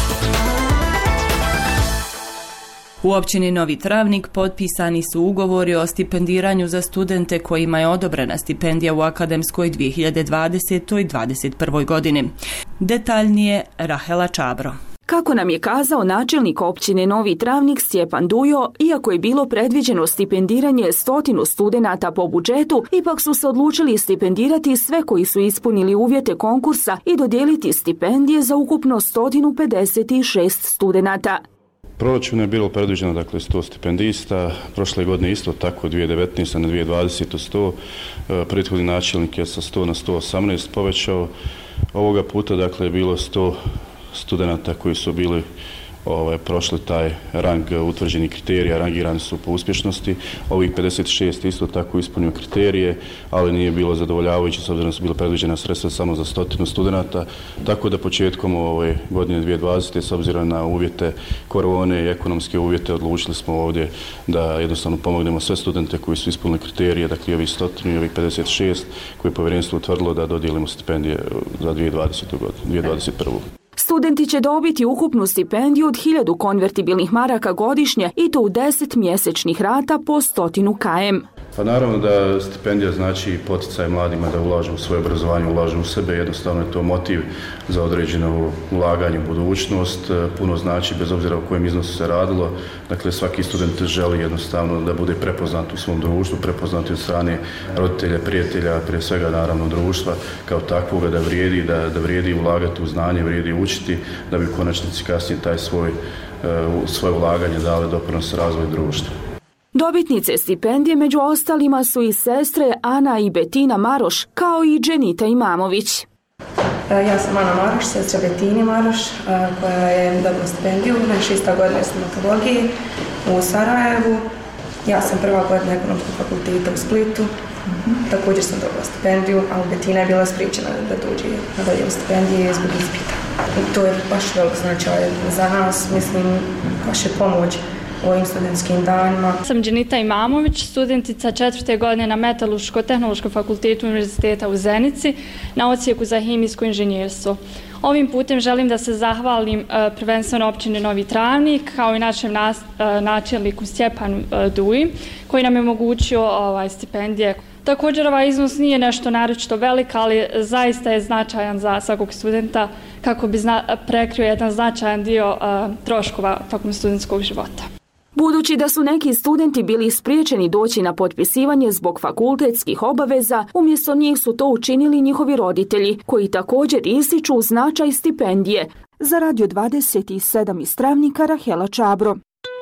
U općini Novi Travnik potpisani su ugovori o stipendiranju za studente kojima je odobrena stipendija u akademskoj dvije hiljade dvadesetoj. i dvadeset prvoj. godini. Detaljnije Rahela Čabro. Kako nam je kazao načelnik općine Novi Travnik Stjepan Dujo, iako je bilo predviđeno stipendiranje stotinu studenata po budžetu, ipak su se odlučili stipendirati sve koji su ispunili uvjete konkursa i dodijeliti stipendije za ukupno sto pedeset šest studenata. Proračun je bilo predviđeno dakle sto stipendista, prošle godine isto tako dvije tisuće devetnaeste. na dvije tisuće dvadesete. sto, prethodni načelnik je sa sto na sto osamnaest povećao, ovoga puta dakle je bilo sto studenata koji su bili ovaj, prošli taj rang utvrđenih kriterija, rangirani su po uspješnosti. Ovih pedeset šest isto tako ispunio kriterije, ali nije bilo zadovoljavajuće s obzirom da su bila predviđena sredstva samo za stotinu studenata, tako da početkom ove godine dvije tisuće dvadesete. s obzirom na uvjete korone i ekonomske uvjete odlučili smo ovdje da jednostavno pomognemo sve studente koji su ispunili kriterije, dakle ovih stotinu i ovih pedeset šest koje je povjerenstvo utvrdilo da dodijelimo stipendije za dvije tisuće dvadesetu godinu, dvije tisuće dvadeset prvu. Studenti će dobiti ukupnu stipendiju od hiljadu konvertibilnih maraka godišnje i to u deset mjesečnih rata po stotinu km. Pa naravno da stipendija znači poticaj mladima da ulažu u svoje obrazovanje, ulažu u sebe, jednostavno je to motiv za određeno ulaganje u budućnost, puno znači bez obzira o kojem iznosu se radilo, dakle svaki student želi jednostavno da bude prepoznat u svom društvu, prepoznat od strane roditelja, prijatelja, prije svega naravno društva kao takvoga, da vrijedi, da, da vrijedi ulagati u znanje, vrijedi učiti, da bi u konačnici kasnije taj svoj, svoje ulaganje dali doprinos razvoju društva. Dobitnice stipendije među ostalima su i sestre Ana i Betina Maroš, kao i Dženita Imamović. Ja sam Ana Maroš, sestra Betini Maroš, koja je dobila stipendiju na šesta godina stomatologije u Sarajevu. Ja sam prva godina ekonomskog fakulteta u Splitu. Mm-hmm. Također sam dobila stipendiju, ali Betina je bila spriječena da dođe na dodjelu stipendije zbog ispita. I to je baš veliko značaj za nas, mislim, baš je pomoć ovim studentskim danima. Sam Dženita Imamović, studentica četvrte godine na Metalurško-tehnološkom fakultetu Univerziteta u Zenici na odsjeku za hemijsko inženjerstvo. Ovim putem želim da se zahvalim prvenstveno općini Novi Travnik, kao i našem nas, načelniku Stjepanu Duji, koji nam je omogućio ovaj, stipendije. Također ovaj iznos nije nešto naročito velik, ali zaista je značajan za svakog studenta kako bi zna, prekrio jedan značajan dio uh, troškova tokom studentskog života. Budući da su neki studenti bili spriječeni doći na potpisivanje zbog fakultetskih obaveza, umjesto njih su to učinili njihovi roditelji, koji također ističu značaj stipendije. Za Radio dvadeset sedam iz Travnika, Rahela Čabro.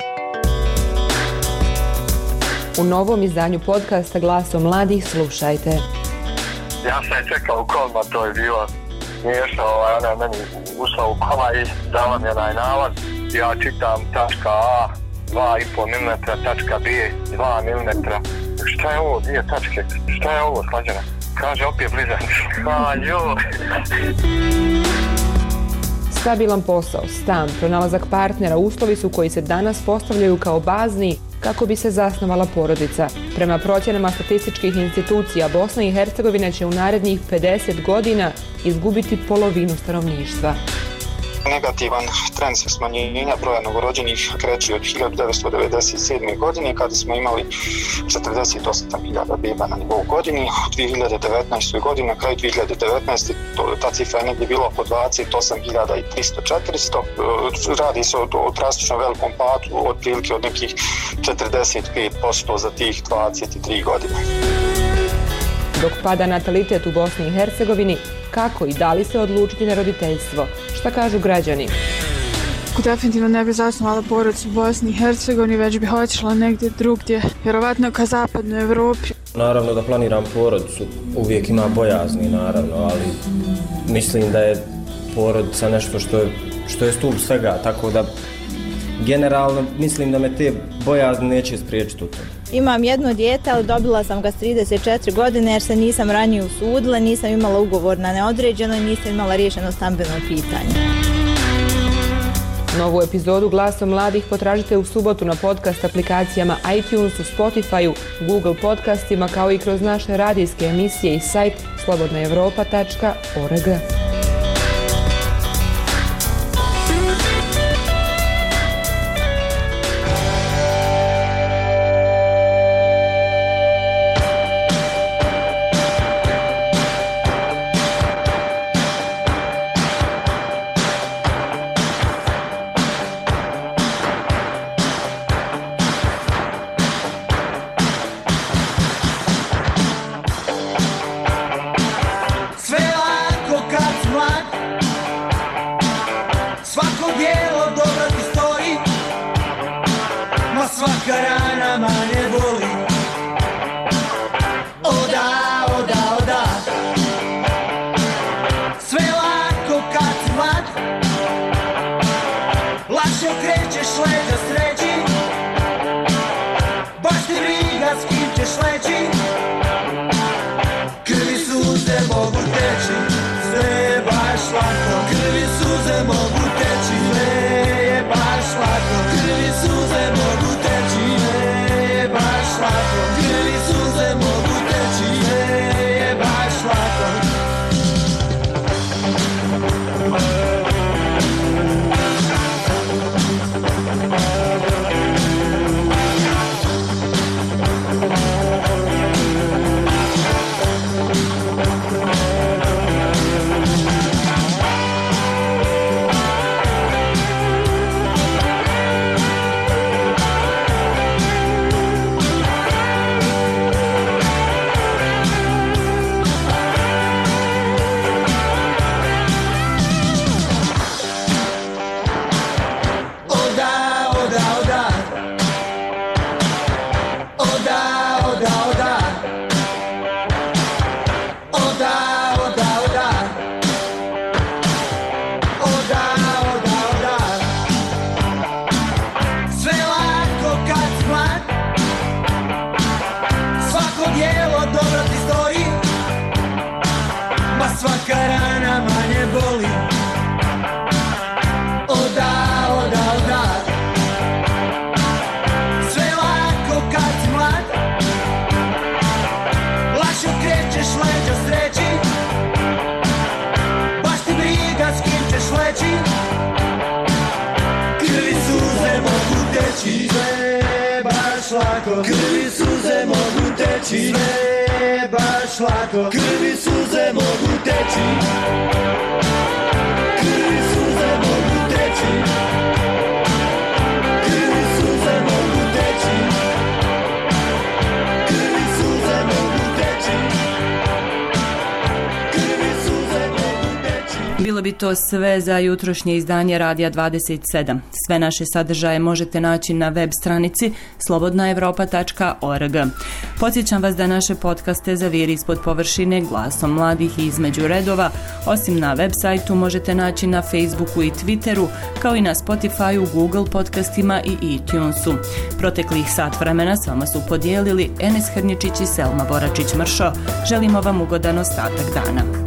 U novom izdanju podcasta Glasom mladih slušajte. Ja sam je čekao u kolima, to je bilo smiješno, ovaj, ona je meni ušla u kola i dala mi onaj nalaz. Ja čitam tačka A, dva i pol milimetra, tačka B, dva milimetra. Šta je ovo, dvije tačke? Šta je ovo, slađena? Kaže, opet blizanci. A, joj. Stabilan posao, stan, pronalazak partnera, uslovi su koji se danas postavljaju kao bazni kako bi se zasnovala porodica. Prema procjenama statističkih institucija, Bosna i Hercegovina će u narednih pedeset godina izgubiti polovinu stanovništva. Negativan trend smanjenja broja novorođenih kreće od hiljadu devetsto devedeset sedme. godine kada smo imali četrdeset osam hiljada beba na nivou godini. U dvije hiljade devetnaestoj. godini, na kraju dvije hiljade devetnaeste. To, ta cifra je negdje bila oko dvadeset osam hiljada tristo do četiristo. Radi se o, o drastično velikom padu, otprilike od nekih četrdeset pet posto za tih dvadeset tri godine. Dok pada natalitet u Bosni i Hercegovini, kako i da li se odlučiti na roditeljstvo? Šta kažu građani? Definitivno ne bi zasnovala porodicu u Bosni i Hercegovini, već bi otišla negdje drugdje, vjerovatno ka zapadnoj Evropi. Naravno da planiram porodicu, uvijek ima bojazni naravno, ali mislim da je porodica nešto što je, što je stup svega, tako da generalno mislim da me te bojazni neće spriječiti u tome. Imam jedno dijete, ali dobila sam ga s trideset četiri godine jer se nisam ranije usudila, nisam imala ugovor na neodređeno i nisam imala riješeno stambeno pitanje. Novu epizodu Glasom mladih potražite u subotu na podcast aplikacijama iTunesu, Spotifyu, Google podcastima kao i kroz naše radijske emisije i sajt slobodna europa tačka org. reći, sve je baš lako, krvi suze mogu teći, krvi suze mogu teći, krvi suze mogu teći, krvi suze mogu teći, krvi suze mogu teći. Bilo bi to sve za jutrošnje izdanje Radija dvadeset sedam. Sve naše sadržaje možete naći na web stranici slobodna evropa tačka org. Podsjećam vas da naše podcaste Zaviri ispod površine, Glasom mladih i Između redova, osim na web sajtu možete naći na Facebooku i Twitteru, kao i na Spotifyu, Google podcastima i iTunesu. Proteklih sat vremena s vama su podijelili Enes Hrničić i Selma Boračić-Mršo. Želimo vam ugodan ostatak dana.